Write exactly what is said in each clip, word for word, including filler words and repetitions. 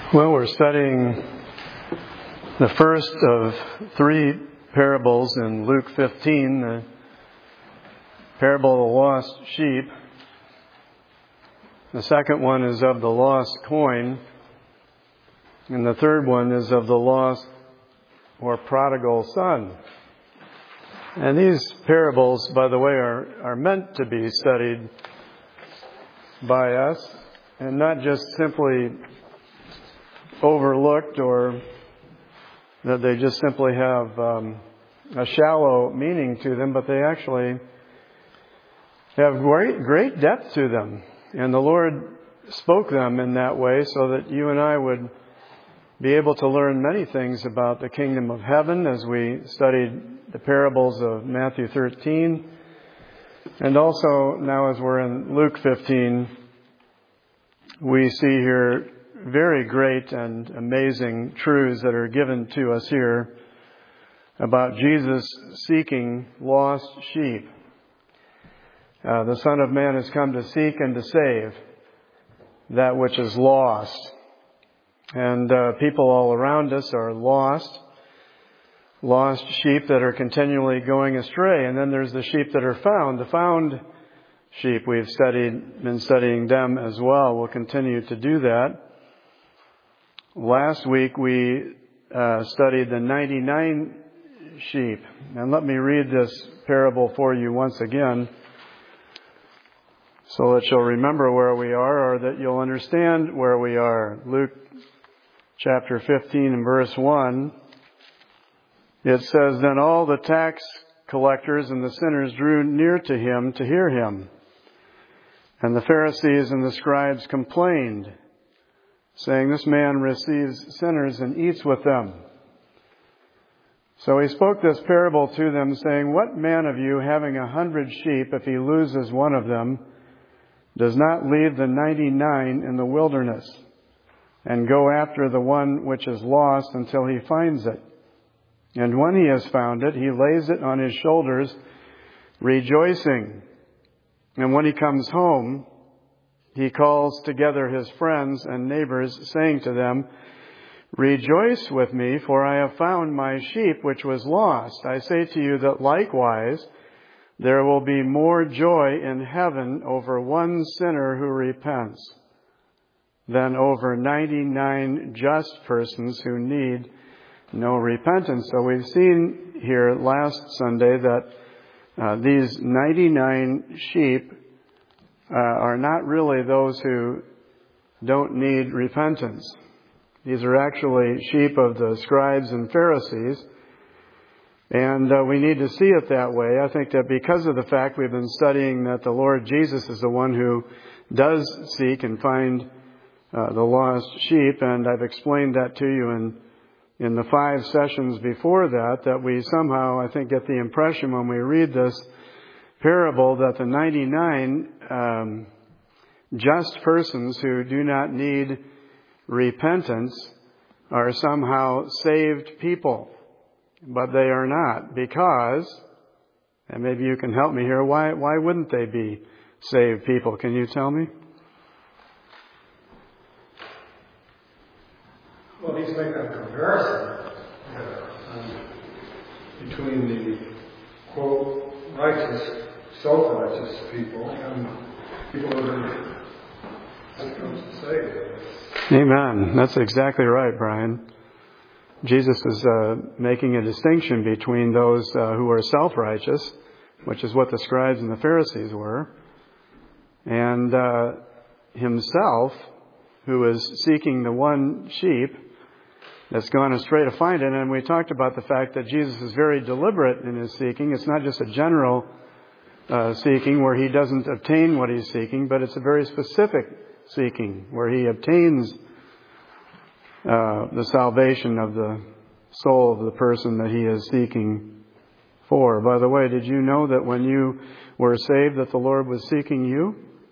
Well, we're studying the first of three parables in Luke fifteen, the parable of the lost sheep. The second one is of the lost coin. And the third one is of the lost or prodigal son. And these parables, by the way, are, are meant to be studied by us and not just simply overlooked, or that they just simply have um, a shallow meaning to them, but they actually have great, great depth to them. And the Lord spoke them in that way so that you and I would be able to learn many things about the kingdom of heaven as we studied the parables of Matthew thirteen. And also now as we're in Luke fifteen, we see here very great and amazing truths that are given to us here about Jesus seeking lost sheep. Uh, the Son of Man has come to seek and to save that which is lost. And uh, people all around us are lost, lost sheep that are continually going astray. And then there's the sheep that are found, the found sheep. We've studied, been studying them as well. We'll continue to do that. Last week we uh, studied the ninety-nine sheep. And let me read this parable for you once again so that you'll remember where we are, or that you'll understand where we are. Luke chapter fifteen and verse one. It says, "Then all the tax collectors and the sinners drew near to him to hear him. And the Pharisees and the scribes complained, saying, 'This man receives sinners and eats with them.' So he spoke this parable to them, saying, 'What man of you, having a hundred sheep, if he loses one of them, does not leave the ninety-nine in the wilderness and go after the one which is lost until he finds it? And when he has found it, he lays it on his shoulders, rejoicing. And when he comes home, he calls together his friends and neighbors, saying to them, "Rejoice with me, for I have found my sheep which was lost. I say to you that likewise there will be more joy in heaven over one sinner who repents than over ninety-nine just persons who need no repentance." So we've seen here last Sunday that uh, these ninety-nine sheep uh, are not really those who don't need repentance. These are actually sheep of the scribes and Pharisees. And uh, we need to see it that way. I think that because of the fact we've been studying that the Lord Jesus is the one who does seek and find uh, the lost sheep, and I've explained that to you in in the five sessions before that, that we somehow, I think, get the impression when we read this parable that the ninety-nine um, just persons who do not need repentance are somehow saved people. But they are not, because, and maybe you can help me here, why why wouldn't they be saved people? Can you tell me? Well, he's making a comparison um, between the, quote, righteous, self-righteous people and people who are saved. Amen. That's exactly right, Brian. Jesus is uh, making a distinction between those uh, who are self-righteous, which is what the scribes and the Pharisees were, and uh, himself, who is seeking the one sheep that's gone astray to find it. And we talked about the fact that Jesus is very deliberate in his seeking. It's not just a general uh, seeking where he doesn't obtain what he's seeking, but it's a very specific seeking where he obtains Uh, the salvation of the soul of the person that he is seeking for. By the way, did you know that when you were saved that the Lord was seeking you?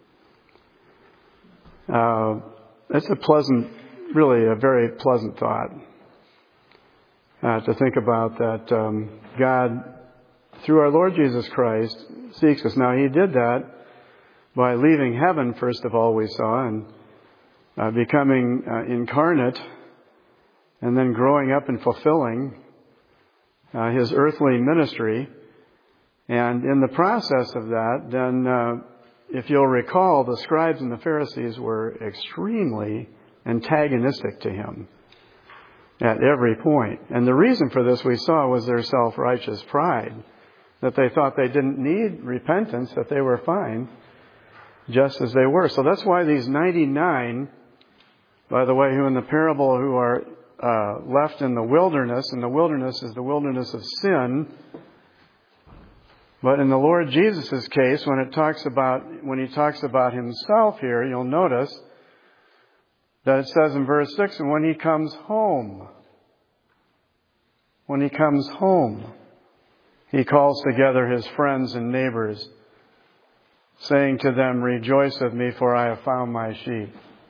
Uh, that's a pleasant, really a very pleasant thought uh, to think about that um, God, through our Lord Jesus Christ, seeks us. Now, he did that by leaving heaven, first of all, we saw, and uh, becoming uh, incarnate and then growing up and fulfilling uh, his earthly ministry. And in the process of that, then, uh, if you'll recall, the scribes and the Pharisees were extremely antagonistic to him at every point. And the reason for this we saw was their self-righteous pride, that they thought they didn't need repentance, that they were fine just as they were. So that's why these ninety-nine, by the way, who in the parable who are uh, left in the wilderness, and the wilderness is the wilderness of sin. But in the Lord Jesus' case, when it talks about, when he talks about himself here, you'll notice that it says in verse six, and when he comes home, when he comes home, he calls together his friends and neighbors, saying to them, rejoice with me, for I have found my sheep,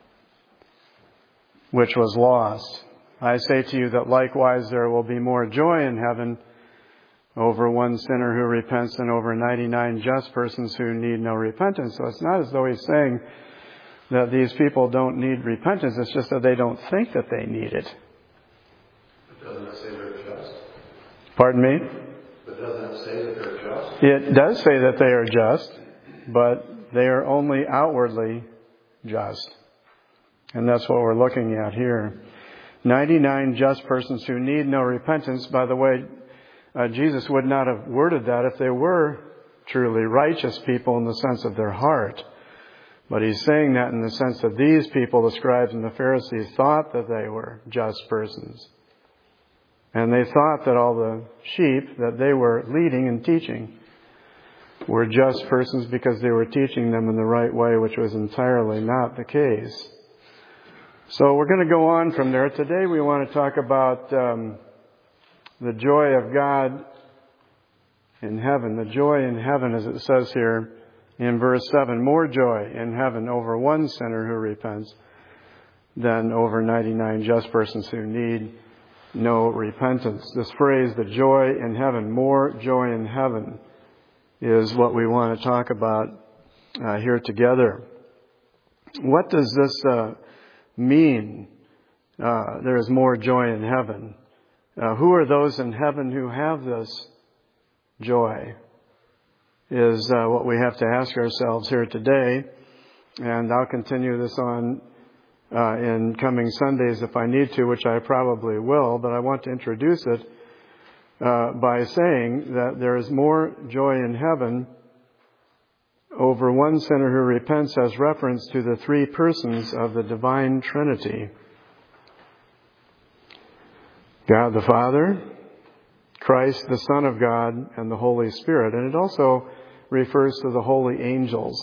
which was lost. I say to you that likewise there will be more joy in heaven over one sinner who repents than over ninety-nine just persons who need no repentance. So it's not as though he's saying that these people don't need repentance. It's just that they don't think that they need it. But doesn't it say they're just? Pardon me? But doesn't it say that they're just? It does say that they are just, but they are only outwardly just. And that's what we're looking at here. ninety-nine just persons who need no repentance. By the way, uh, Jesus would not have worded that if they were truly righteous people in the sense of their heart. But he's saying that in the sense that these people, the scribes and the Pharisees, thought that they were just persons. And they thought that all the sheep that they were leading and teaching were just persons because they were teaching them in the right way, which was entirely not the case. So we're going to go on from there. Today we want to talk about um, the joy of God in heaven. The joy in heaven, as it says here in verse seven. More joy in heaven over one sinner who repents than over ninety-nine just persons who need no repentance. This phrase, the joy in heaven, more joy in heaven, is what we want to talk about uh, here together. What does this uh, mean? Uh, there is more joy in heaven. Uh, who are those in heaven who have this joy? Is uh, what we have to ask ourselves here today. And I'll continue this on uh, in coming Sundays if I need to, which I probably will. But I want to introduce it uh, by saying that there is more joy in heaven over one sinner who repents, as reference to the three persons of the divine Trinity. God the Father, Christ the Son of God, and the Holy Spirit. And it also refers to the holy angels.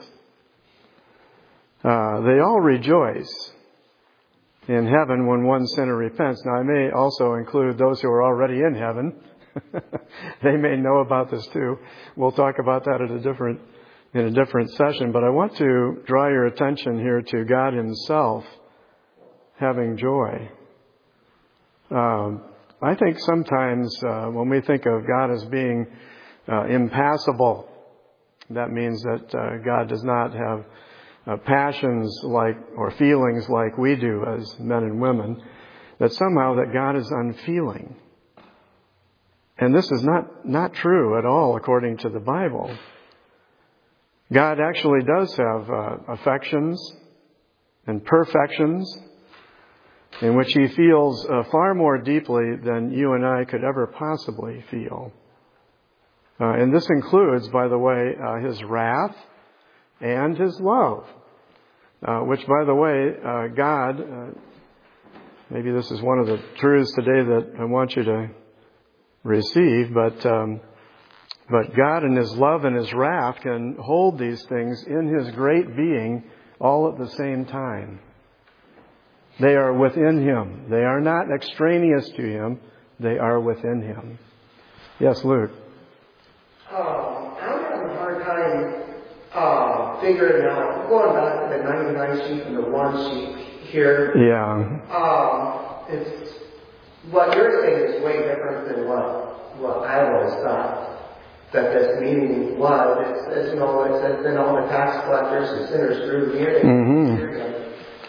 Uh, they all rejoice in heaven when one sinner repents. Now, I may also include those who are already in heaven. They may know about this too. We'll talk about that at a different in a different session, but I want to draw your attention here to God Himself having joy. Um, I think sometimes uh, when we think of God as being uh, impassible, that means that uh, God does not have uh, passions like or feelings like we do as men and women, that somehow that God is unfeeling. And this is not, not true at all according to the Bible. God actually does have uh, affections and perfections in which He feels uh, far more deeply than you and I could ever possibly feel. Uh, and this includes, by the way, uh, His wrath and His love, uh, which, by the way, uh, God, uh, maybe this is one of the truths today that I want you to receive, but um, But God in His love and His wrath can hold these things in His great being all at the same time. They are within Him. They are not extraneous to Him. They are within Him. Yes, Luke. Uh, I'm having a hard time uh, figuring out, going back to the ninety-nine sheep and the one sheep here. Yeah. Um, it's, what you're saying is way different than what, what I always thought that this meaning was. It says, you know, it says, then all the tax collectors and sinners drew near to Mm-hmm. Him.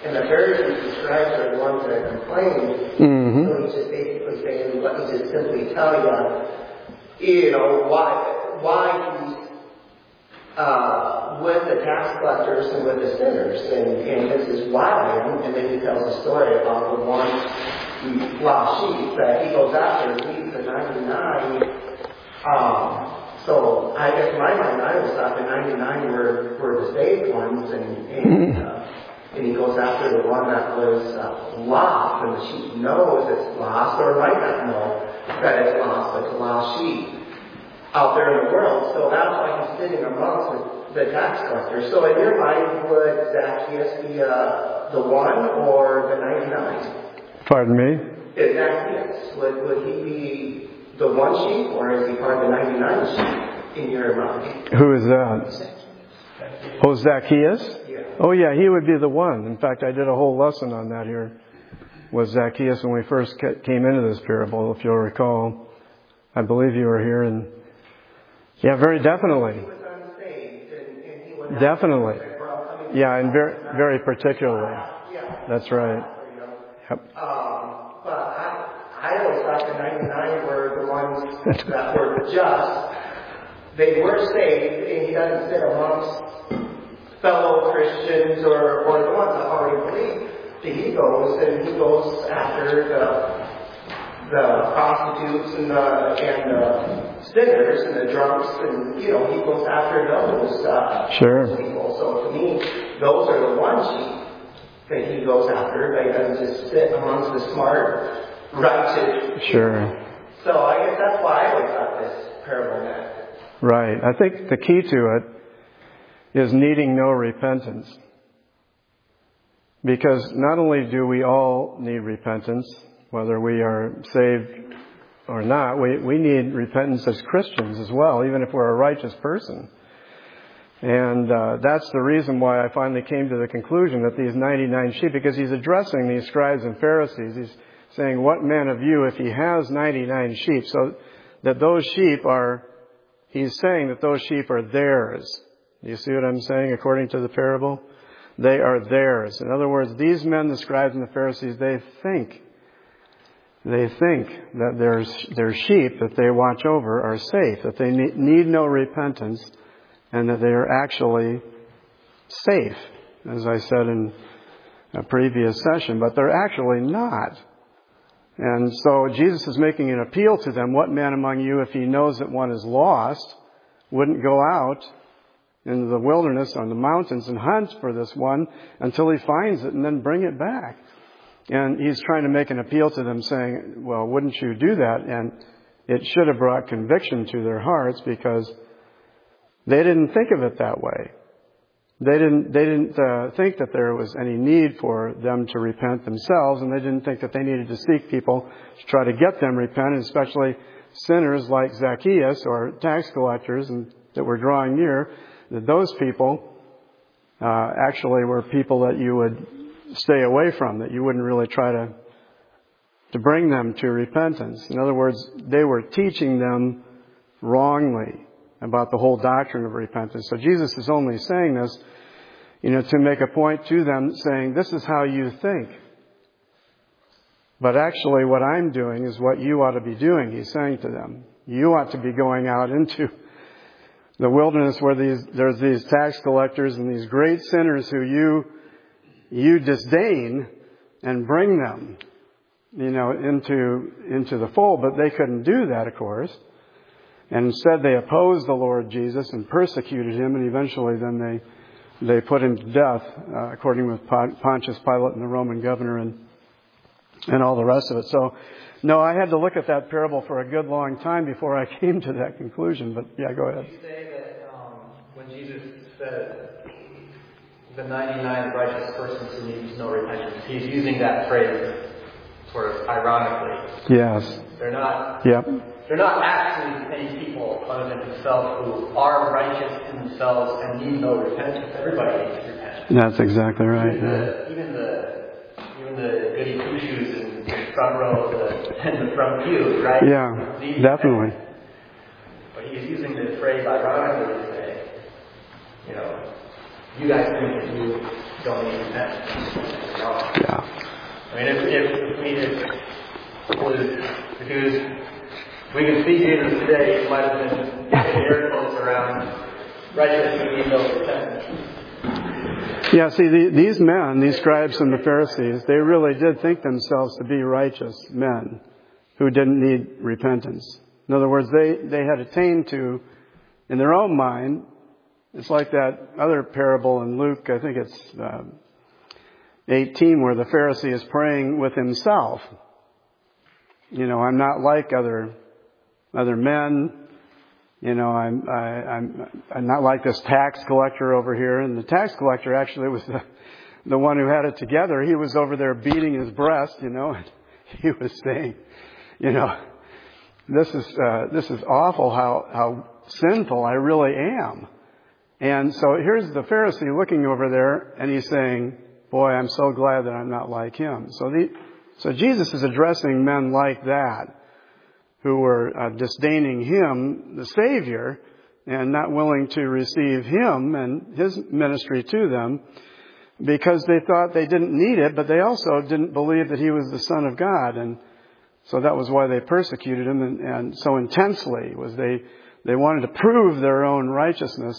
And the Pharisees and scribes are the ones that complained. Mm-hmm. So he's just basically saying, let me just simply tell you, you know, why, why he's uh, with the tax collectors and with the sinners. And, and this is why I am. And then he tells a story about the one lost sheep that he goes after and leaves the ninety-nine. Um, so I guess in my mind, I always thought the ninety-nine were, were the saved ones, and and, uh, and he goes after the one that was uh, lost, and the sheep knows it's lost, or might not know that it's lost, but it's a lost sheep out there in the world. So that's why he's sitting amongst the, the tax collectors. So in your mind, would Zacchaeus be uh, the one or the ninety-nine? Pardon me? Is Zacchaeus, would, would he be the one sheep, or is he part of the ninety-nine sheep in your mind? Who is that? Oh, Zacchaeus? Yeah. Oh, yeah, he would be the one. In fact, I did a whole lesson on that here with Zacchaeus when we first came into this parable, if you'll recall. I believe you were here, and yeah, very definitely. He was unsaved, and, and he would Definitely. Have Yeah, and very, very particularly. Yeah. That's right. Yep. Um, but I, I always thought the ninety-nine were the ones that were just. They were saved, and he doesn't sit amongst fellow Christians or, or the ones that already believe. He goes and he goes after the the prostitutes and the and the sinners and the drunks, and you know he goes after those uh, Sure. people. So to me, those are the one sheep that he goes after. They doesn't just sit amongst the smart, righteous. Sure. So I guess that's why I always thought this parable meant. Right. I think the key to it is needing no repentance. Because not only do we all need repentance, whether we are saved or not, we, we need repentance as Christians as well, even if we're a righteous person. And uh, that's the reason why I finally came to the conclusion that these ninety-nine sheep, because he's addressing these scribes and Pharisees, he's saying, what man of you if he has ninety-nine sheep? So that those sheep are, he's saying that those sheep are theirs. Do you see what I'm saying according to the parable? They are theirs. In other words, these men, the scribes and the Pharisees, they think, they think that their, their sheep that they watch over are safe, that they need no repentance, and that they are actually safe, as I said in a previous session, but they're actually not. And so Jesus is making an appeal to them. What man among you, if he knows that one is lost, wouldn't go out into the wilderness on the mountains and hunt for this one until he finds it and then bring it back? And he's trying to make an appeal to them saying, well, wouldn't you do that? And it should have brought conviction to their hearts because they didn't think of it that way. They didn't, they didn't uh, think that there was any need for them to repent themselves, and they didn't think that they needed to seek people to try to get them repented, especially sinners like Zacchaeus or tax collectors and that were drawing near. That those people uh, actually were people that you would stay away from, that you wouldn't really try to to bring them to repentance. In other words, they were teaching them wrongly about the whole doctrine of repentance. So Jesus is only saying this, you know, to make a point to them, saying, this is how you think. But actually what I'm doing is what you ought to be doing, he's saying to them. You ought to be going out into the wilderness where these there's these tax collectors and these great sinners who you you disdain, and bring them, you know, into into the fold. But they couldn't do that, of course. And instead they opposed the Lord Jesus and persecuted him, and eventually then they they put him to death, uh, according with Pontius Pilate and the Roman governor and and all the rest of it. So, no, I had to look at that parable for a good long time before I came to that conclusion. But yeah, go ahead. Did you say that um, when Jesus said the ninety-nine righteous persons who need no repentance, he's using that phrase sort of ironically? Yes. They're not. Yep. They're not actually any people other than himself who are righteous in themselves and need no repentance. Everybody needs repentance. That's exactly right. Even Yeah. the even the even the goody two shoes in the front row of the in the front pew, right? Yeah, Need definitely. repentance. But he's using the phrase ironically to say, you know, you guys think that you don't need repentance. they are. Yeah. I mean, if, if, I mean, if, it was, if it was, we can see Jesus today, it might have been air quotes around righteous being no repentance. Yeah, see, the, these men, these scribes and the Pharisees, they really did think themselves to be righteous men who didn't need repentance. In other words, they, they had attained to, in their own mind, it's like that other parable in Luke, I think it's uh, eighteen, where the Pharisee is praying with himself. You know, I'm not like other other men. You know, I'm I, I'm I'm not like this tax collector over here. And the tax collector actually was the the one who had it together. He was over there beating his breast, you know, and he was saying, you know, this is uh, this is awful how how sinful I really am. And so here's the Pharisee looking over there, and he's saying, boy, I'm so glad that I'm not like him. So the so Jesus is addressing men like that, who were uh, disdaining him, the Savior, and not willing to receive him and his ministry to them because they thought they didn't need it, but they also didn't believe that he was the Son of God. And so that was why they persecuted him and, and so intensely, was they, they wanted to prove their own righteousness.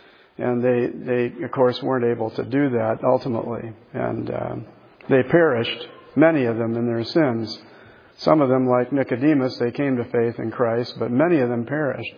And they, they, of course, weren't able to do that ultimately. And uh, they perished, many of them, in their sins. Some of them, like Nicodemus, they came to faith in Christ, but many of them perished.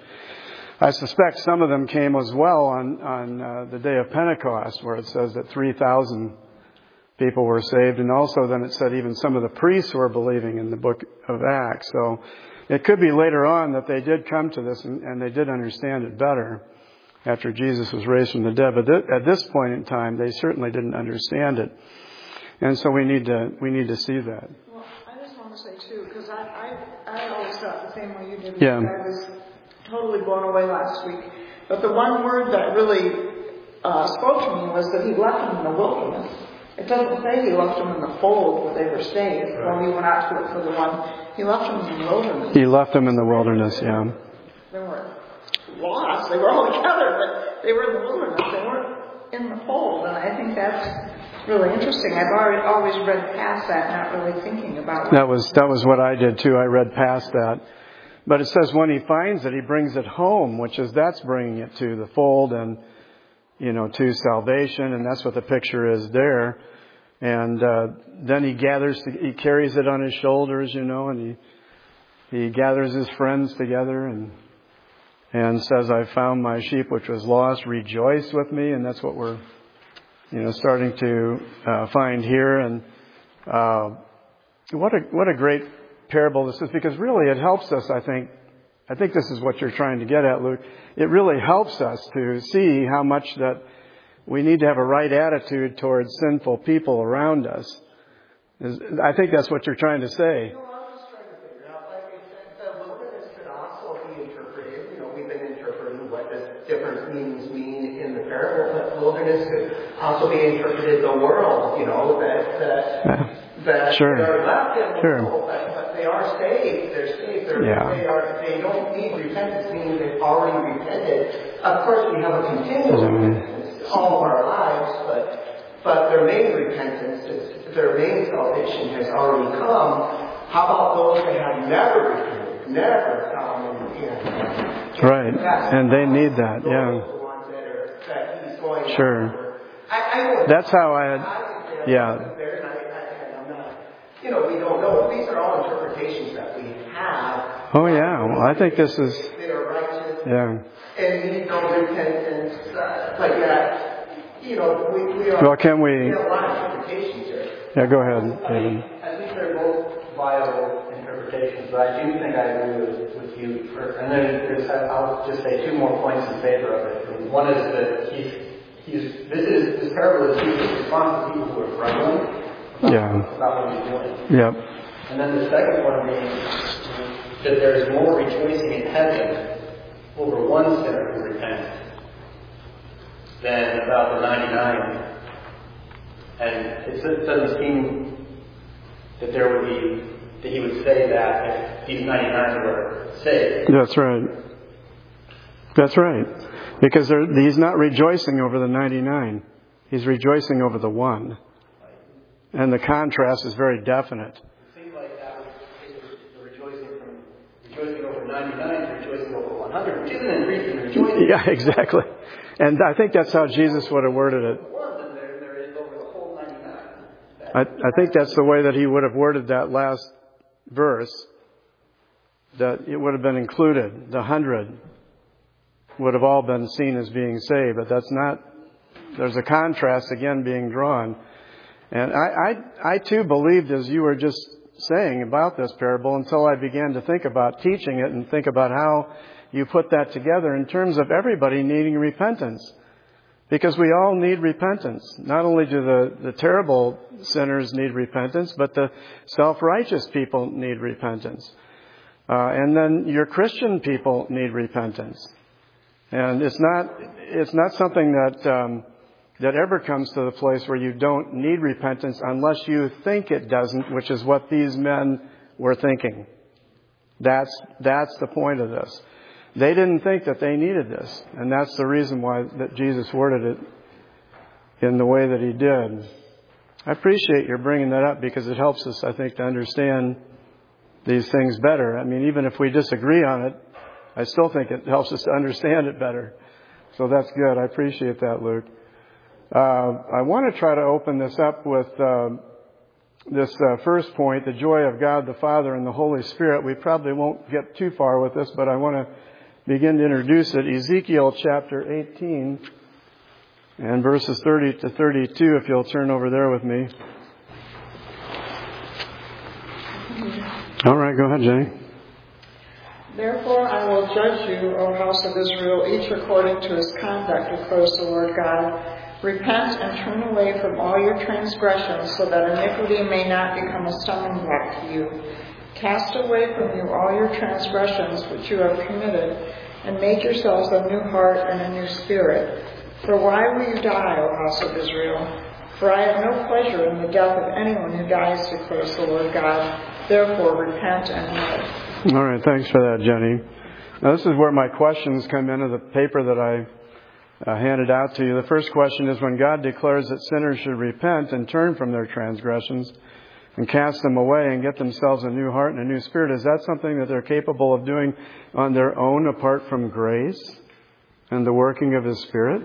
I suspect some of them came as well on, on uh, the day of Pentecost, where it says that three thousand people were saved. And also then it said even some of the priests were believing in the book of Acts. So it could be later on that they did come to this and, and they did understand it better after Jesus was raised from the dead. But th- at this point in time, they certainly didn't understand it. And so we need to we need to see that. Well, I just want to say, too, because I, I, I always thought the same way you did. Yeah. I was totally blown away last week. But the one word that really uh, spoke to me was that he left them in the wilderness. It doesn't say he left them in the fold where they were saved. Right. When he went out to look for the one, he left them in the wilderness. He left them in the wilderness, yeah. They weren't lost. They were all together, but they were in the wilderness. They weren't in the fold. And I think that's really interesting. I've already always read past that, not really thinking about it. That was that was what I did too. I read past that. But it says when he finds it, he brings it home, which is that's bringing it to the fold and, you know, to salvation. And that's what the picture is there. And uh, then he gathers, he carries it on his shoulders, you know, and he he gathers his friends together and and says, "I found my sheep which was lost. Rejoice with me." And that's what we're, you know, starting to uh, find here. And uh, what a what a great parable this is, because really it helps us. I think I think this is what you're trying to get at, Luke. It really helps us to see how much that we need to have a right attitude towards sinful people around us. I think that's what you're trying to say. No, I'm just trying to figure out, like I said, the wilderness could also be interpreted, you know, we've been interpreting what does different meanings mean in the parable, but wilderness could also be interpreted the world, you know, that, that, Yeah. that Sure. they're left in the Sure. world, but, but they are saved, they're saved, they're, Yeah. they are, they don't need repentance, meaning they've already repented. Of course, we have a continual repentance all of our lives, but but their main repentance, is, their main salvation has already come. How about those that have never repented, never come in? Right, and they need that, those yeah. are the ones that are that he's going Sure. after. I, I know That's how I had, I yeah. there, and I, I, I'm not, you know, we don't know. These are all interpretations that we have. Oh yeah, well, I think this is, They are righteous. yeah. And need no repentance, uh, but yet, you know, we, we are. Well, can we? We have a lot of interpretations here. Yeah, go ahead, I David. think, I think they're both viable interpretations, but I do think I agree with, with you. For, and then there's, I'll just say two more points in favor of it. One is that he's, he's this is this parable is Jesus' response to people who are grumbling about, Yeah. about what he's doing. Yep. And then the second one being that there's more rejoicing in heaven over one sinner who repents than about the ninety-nine. And it doesn't seem that there would be, that he would say that if these ninety-nine were saved. That's right. That's right. Because he's not rejoicing over the ninety-nine. He's rejoicing over the one. And the contrast is very definite. It seems like that was the rejoicing from rejoicing over ninety-nine to rejoicing over one hundred, which isn't increasing rejoicing. Yeah, exactly. And I think that's how Jesus would have worded it. More than there, there is over the whole ninety-nine. I, I think that's the way that he would have worded that last verse, that it would have been included. The hundred would have all been seen as being saved, but that's not, there's a contrast again being drawn. And I, I, I too believed, as you were just saying about this parable, until I began to think about teaching it and think about how you put that together in terms of everybody needing repentance. Because we all need repentance. Not only do the, the terrible sinners need repentance, but the self-righteous people need repentance. Uh, and then your Christian people need repentance. And it's not, it's not something that, um, that ever comes to the place where you don't need repentance unless you think it doesn't, which is what these men were thinking. That's, that's the point of this. They didn't think that they needed this. And that's the reason why that Jesus worded it in the way that he did. I appreciate your bringing that up because it helps us, I think, to understand these things better. I mean, even if we disagree on it, I still think it helps us to understand it better. So that's good. I appreciate that, Luke. Uh, I want to try to open this up with uh, this uh, first point, the joy of God the Father and the Holy Spirit. We probably won't get too far with this, but I want to begin to introduce it. Ezekiel chapter eighteen and verses thirty to thirty-two, if you'll turn over there with me. All right, go ahead, Jenny. Therefore I will judge you, O house of Israel, each according to his conduct, declares the Lord God. Repent and turn away from all your transgressions, so that iniquity may not become a stumbling block to you. Cast away from you all your transgressions which you have committed, and make yourselves a new heart and a new spirit. For why will you die, O house of Israel? For I have no pleasure in the death of anyone who dies, declares the Lord God. Therefore repent and live. All right, thanks for that, Jenny. Now, this is where my questions come into the paper that I uh, handed out to you. The first question is, when God declares that sinners should repent and turn from their transgressions and cast them away and get themselves a new heart and a new spirit, is that something that they're capable of doing on their own apart from grace and the working of His Spirit?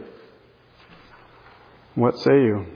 What say you?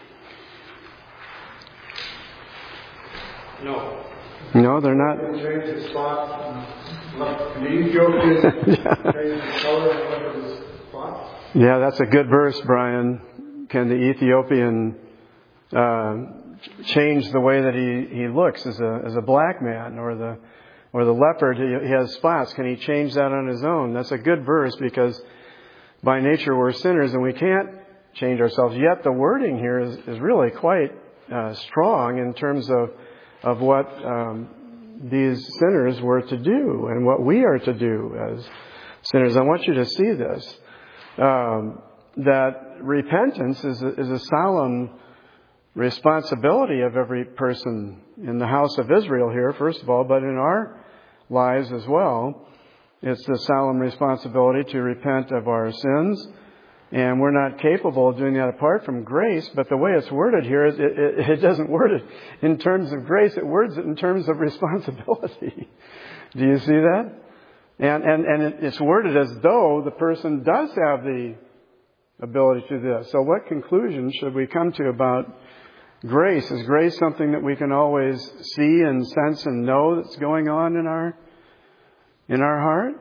No. No, they're not. Change the spot. The Ethiopian changed the color of his spot. Yeah, that's a good verse, Brian. Can the Ethiopian uh, change the way that he, he looks as a as a black man, or the or the leopard? He, he has spots. Can he change that on his own? That's a good verse, because by nature we're sinners and we can't change ourselves. Yet the wording here is, is really quite uh, strong in terms of of what um, these sinners were to do and what we are to do as sinners. I want you to see this, um, that repentance is a, is a solemn responsibility of every person in the house of Israel here, first of all, but in our lives as well. It's the solemn responsibility to repent of our sins. And we're not capable of doing that apart from grace. But the way it's worded here, is it, it, it doesn't word it in terms of grace. It words it in terms of responsibility. Do you see that? And, and, and it's worded as though the person does have the ability to do this. So what conclusion should we come to about grace? Is grace something that we can always see and sense and know that's going on in our, in our heart?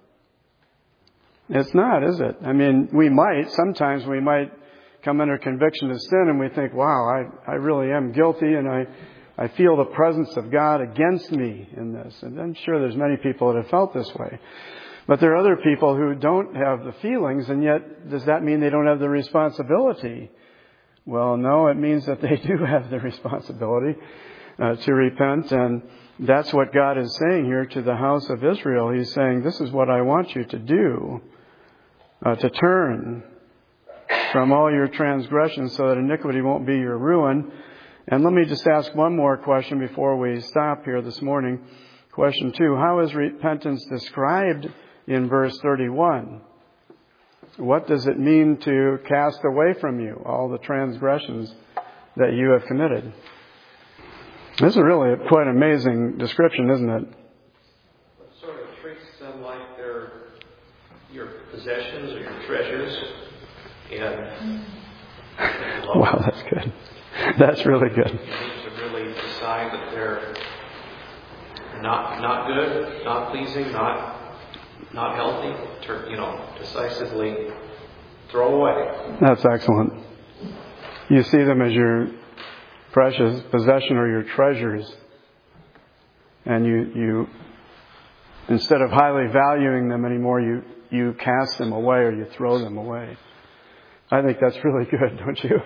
It's not, is it? I mean, we might, sometimes we might come under conviction of sin and we think, wow, I, I really am guilty, and I, I feel the presence of God against me in this. And I'm sure there's many people that have felt this way. But there are other people who don't have the feelings, and yet does that mean they don't have the responsibility? Well, no, it means that they do have the responsibility uh, to repent, and that's what God is saying here to the house of Israel. He's saying, this is what I want you to do. Uh, to turn from all your transgressions so that iniquity won't be your ruin. And let me just ask one more question before we stop here this morning. Question two, how is repentance described in verse thirty-one? What does it mean to cast away from you all the transgressions that you have committed. This is really quite an amazing description, isn't it? It sort of treats them like they're your possessions or your treasures. And wow, that's good. That's really good. You need to really decide that they're not not good, not pleasing, not not healthy. To, you know, decisively throw away. That's excellent. You see them as your precious possession or your treasures, and you you instead of highly valuing them anymore, you you cast them away or you throw them away. I think that's really good, don't you?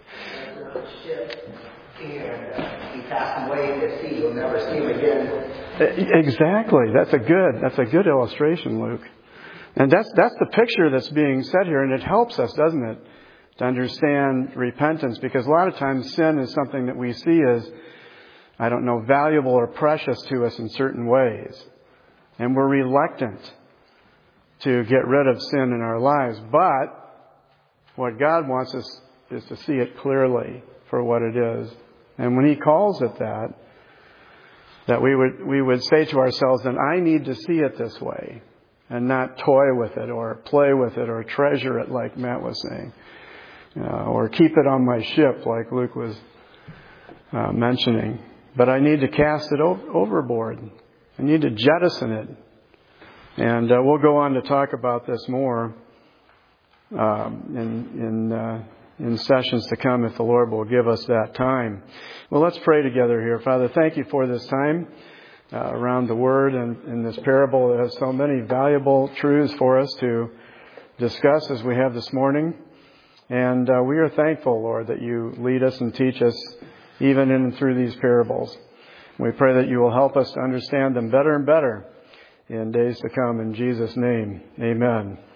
And uh, you pass them away to sea, you'll never see them again. Exactly. That's a good. That's a good illustration, Luke. And that's that's the picture that's being set here, and it helps us, doesn't it, to understand repentance? Because a lot of times sin is something that we see as, I don't know, valuable or precious to us in certain ways, and we're reluctant to get rid of sin in our lives. But what God wants us is to see it clearly for what it is. And when He calls it that, that we would we would say to ourselves, then I need to see it this way and not toy with it or play with it or treasure it like Matt was saying. Uh, or keep it on my ship like Luke was uh, mentioning. But I need to cast it o- overboard. I need to jettison it. And uh, we'll go on to talk about this more um, in in, uh, in sessions to come if the Lord will give us that time. Well, let's pray together here. Father, thank you for this time uh, around the Word and in this parable that has so many valuable truths for us to discuss as we have this morning. And uh, we are thankful, Lord, that you lead us and teach us even in and through these parables. We pray that you will help us to understand them better and better in days to come. In Jesus' name, amen.